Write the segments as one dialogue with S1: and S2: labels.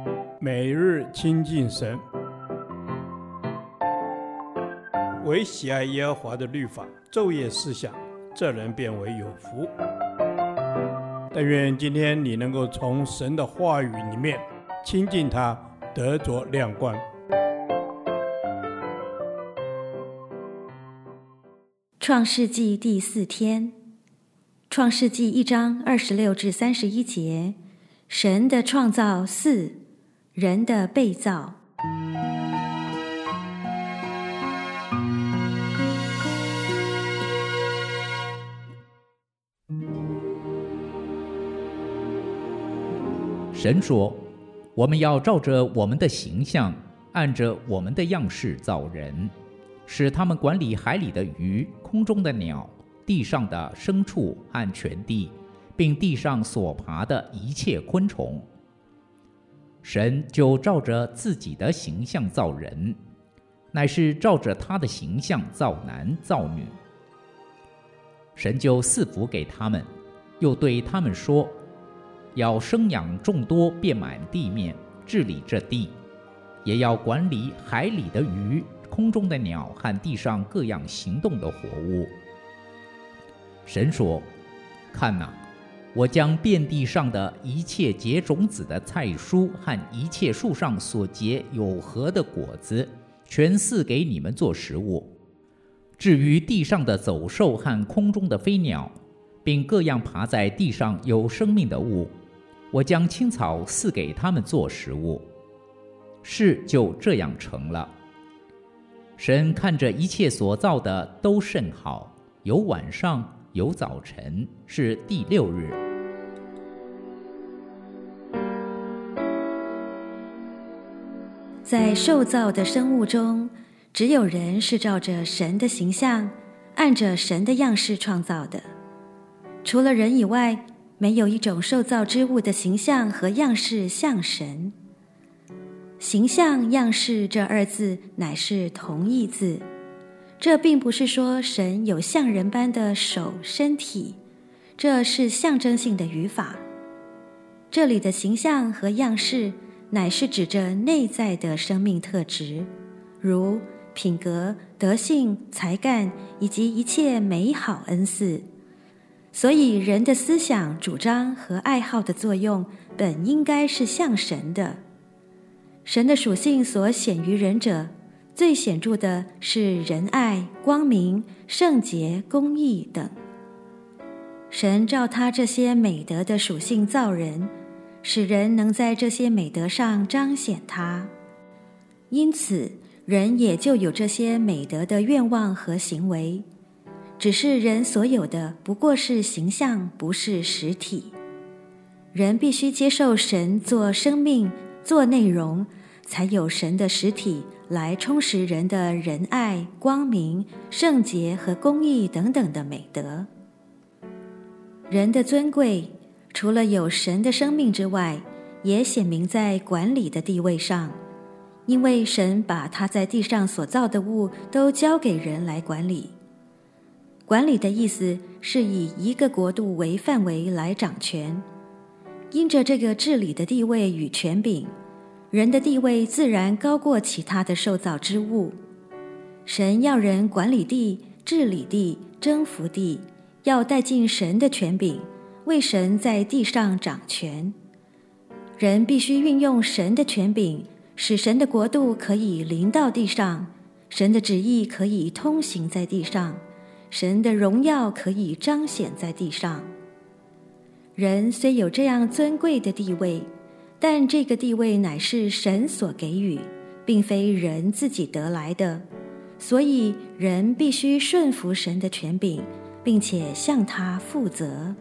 S1: 每日亲近神，唯喜爱耶和华的律法，昼夜思想，这人变为有福。但愿今天你能够从神的话语里面亲近他，得着亮光。
S2: 创世纪第4天，创世纪1章26至31节，神的创造4，人的被造。
S3: 神说，我们要照着我们的形象，按着我们的样式造人，使他们管理海里的鱼、空中的鸟、地上的牲畜和全地，并地上所爬的一切昆虫。神就照着自己的形象造人，乃是照着他的形象造男造女。神就赐福给他们，又对他们说，要生养众多，遍满地面，治理这地，也要管理海里的鱼、空中的鸟和地上各样行动的活物。神说，看哪，我将遍地上的一切结种子的菜蔬和一切树上所结有核的果子，全赐给你们做食物。至于地上的走兽和空中的飞鸟，并各样爬在地上有生命的物，我将青草赐给他们做食物。事就这样成了。神看着一切所造的都甚好，有晚上，有早晨，是第6日。
S2: 在受造的生物中，只有人是照着神的形象，按着神的样式创造的。除了人以外，没有一种受造之物的形象和样式像神。形象、样式这2字乃是同义字，这并不是说神有像人般的手、身体，这是象征性的语法。这里的形象和样式乃是指着内在的生命特质，如品格、德性、才干以及一切美好恩赐。所以人的思想、主张和爱好的作用本应该是像神的。神的属性所显于人者，最显著的是仁爱、光明、圣洁、公义等。神照他这些美德的属性造人，使人能在这些美德上彰显他。因此，人也就有这些美德的愿望和行为，只是人所有的不过是形象，不是实体。人必须接受神做生命、做内容，才有神的实体来充实人的仁爱、光明、圣洁和公义等等的美德。人的尊贵，除了有神的生命之外，也显明在管理的地位上，因为神把他在地上所造的物都交给人来管理。管理的意思是以一个国度为范围来掌权。因着这个治理的地位与权柄，人的地位自然高过其他的受造之物。神要人管理地、治理地、征服地，要带进神的权柄，为神在地上掌权。人必须运用神的权柄，使神的国度可以临到地上，神的旨意可以通行在地上，神的荣耀可以彰显在地上。人虽有这样尊贵的地位，但这个地位乃是神所给予，并非人自己得来的，所以人必须顺服神的权柄，并且向他负责。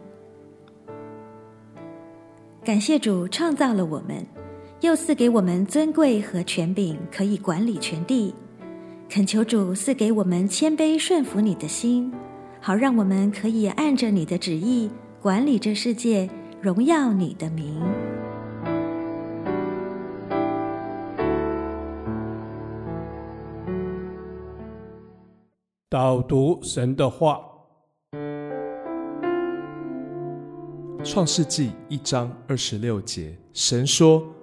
S2: 感谢主创造了我们，又赐给我们尊贵和权柄，可以管理全地。恳求主赐给我们谦卑顺服你的心，好让我们可以按着你的旨意管理这世界，荣耀你的名。
S1: 导读神的话。
S4: 创世纪1章26节，神说，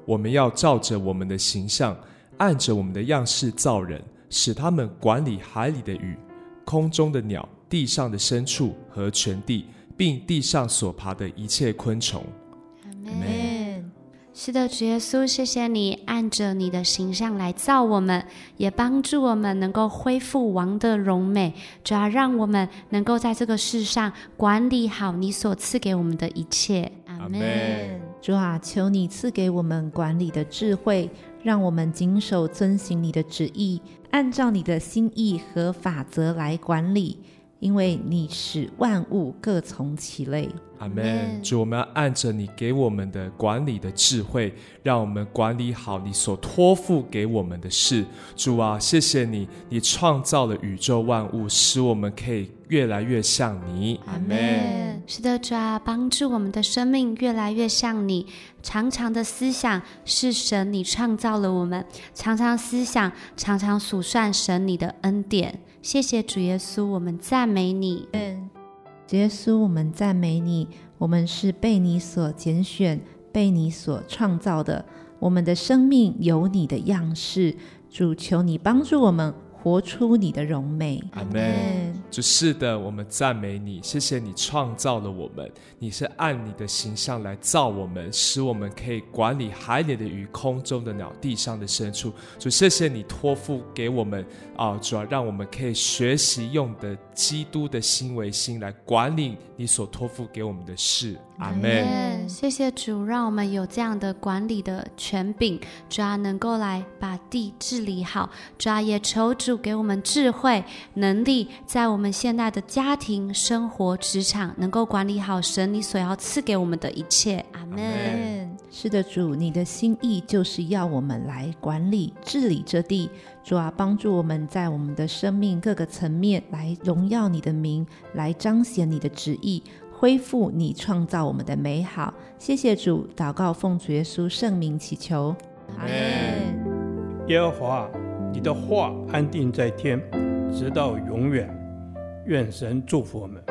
S4: 我们要照着我们的形象，按着我们的样式造人，使他们管理海里的鱼，空中的鸟，地上的牲畜和全地，并地上所爬的一切昆虫。
S5: 阿们。是的，主耶稣，谢谢你按着你的形象来造我们，也帮助我们能够恢复王的荣美，主要让我们能够在这个世上管理好你所赐给我们的一切。阿们。
S6: 主啊，求你赐给我们管理的智慧，让我们谨守遵行你的旨意，按照你的心意和法则来管理，因为你使万物各从其类。
S4: 阿们。主，我们要按着你给我们的管理的智慧，让我们管理好你所托付给我们的事。主啊，谢谢你，你创造了宇宙万物，使我们可以越来越像你。
S5: 阿们。是的，主啊，帮助我们的生命越来越像你。常常的思想是神你创造了我们，常常思想，常常数算神你的恩典。谢谢主耶稣，我们赞美你。
S6: 主耶稣，我们赞美你，我们是被你所拣选，被你所创造的，我们的生命有你的样式。主，求你帮助我们活出你的荣美。
S4: 阿们。主，是的，我们赞美你，谢谢你创造了我们，你是按你的形象来造我们，使我们可以管理海里的鱼，空中的鸟，地上的牲畜。主，谢谢你托付给我们主要让我们可以学习用的基督的心为心来管理你所托付给我们的事。阿们。
S5: 谢谢主，让我们有这样的管理的权柄，主要能够来把地治理好。主要也求主给我们智慧能力，在我们现在的家庭生活职场能够管理好神你所要赐给我们的一切。阿们。
S6: 是的，主，你的心意就是要我们来管理治理这地。主啊，帮助我们在我们的生命各个层面来荣耀你的名，来彰显你的旨意，恢复你创造我们的美好。谢谢主，祷告奉主耶稣圣名祈求。
S4: 阿们。
S1: 耶和华，你的话安定在天，直到永远。愿神祝福我们。